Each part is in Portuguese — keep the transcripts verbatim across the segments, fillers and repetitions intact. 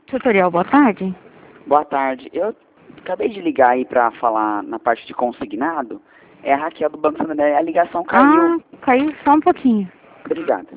Tutorial, boa tarde. Boa tarde. Eu acabei de ligar aí pra falar na parte de consignado. É a Raquel do Banco Santander. A ligação caiu. Ah, caiu só um pouquinho. Obrigado.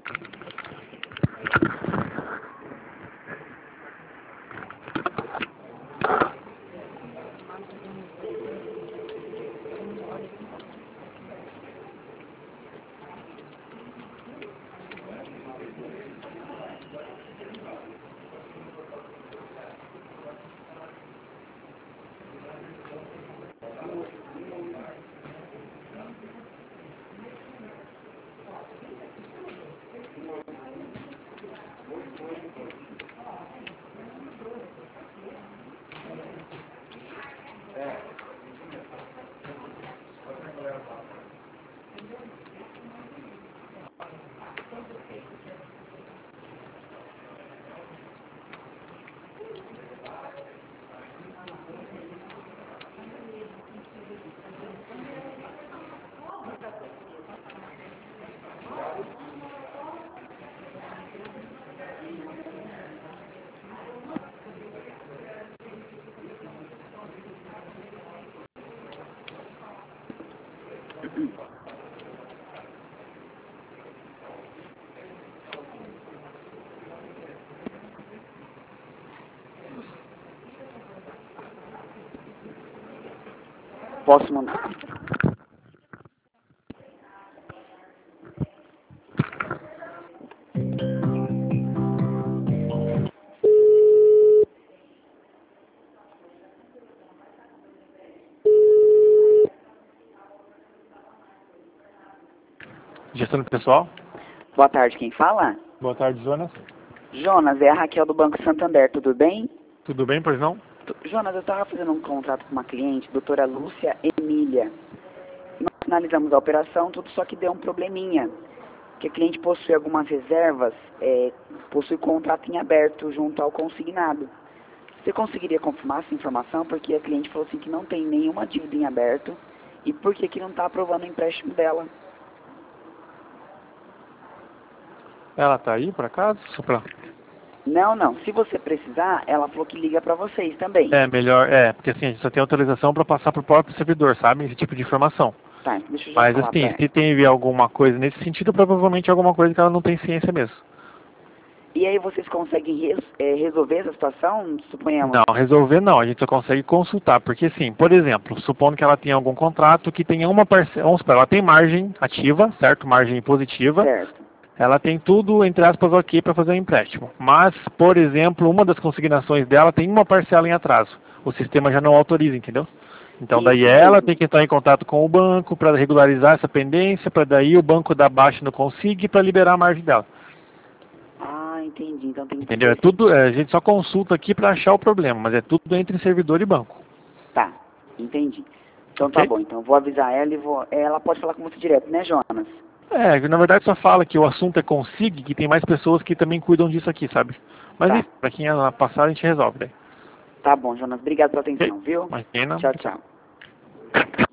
Posso mandar? Gestão do pessoal. Boa tarde, quem fala? Boa tarde, Jonas. Jonas, é a Raquel do Banco Santander, tudo bem? Tudo bem, pois não? Tu- Jonas, eu estava fazendo um contrato com uma cliente, doutora Lúcia Emília. Nós finalizamos a operação, tudo só que deu um probleminha. Que a cliente possui algumas reservas, é, possui contrato em aberto junto ao consignado. Você conseguiria confirmar essa informação? Porque a cliente falou assim que não tem nenhuma dívida em aberto e por que que não está aprovando o empréstimo dela. Ela tá aí, por acaso? Só pra... Não, não. Se você precisar, ela falou que liga para vocês também. É, melhor, é, porque assim, a gente só tem autorização para passar pro próprio servidor, sabe? Esse tipo de informação. Tá, então deixa eu já Mas falar pra assim, ela. se tem alguma coisa nesse sentido, provavelmente alguma coisa que ela não tem ciência mesmo. E aí vocês conseguem res, é, resolver essa situação, suponhamos? Não, resolver não, a gente só consegue consultar, porque assim, por exemplo, supondo que ela tenha algum contrato que tenha uma parcela, vamos supor, ela tem margem ativa, certo? Margem positiva. Certo. Ela tem tudo, entre aspas, ok para fazer um empréstimo. Mas, por exemplo, uma das consignações dela tem uma parcela em atraso. O sistema já não autoriza, entendeu? Então, daí Isso ela mesmo. tem que entrar em contato com o banco para regularizar essa pendência, para daí o banco dar baixa no consigne para liberar a margem dela. Ah, entendi. Então tem que Entendeu? É ter... tudo, é, a gente só consulta aqui para achar o problema, mas é tudo entre servidor e banco. Tá, entendi. Então tá Ok? bom, então eu vou avisar ela e vou... Ela pode falar com você direto, né, Jonas? É, na verdade só fala que o assunto é consigne, que tem mais pessoas que também cuidam disso aqui, sabe? Mas Tá. isso, para quem é passar, a gente resolve daí. Tá bom, Jonas. Obrigado pela Ok? atenção, viu? Imagina. Tchau, tchau.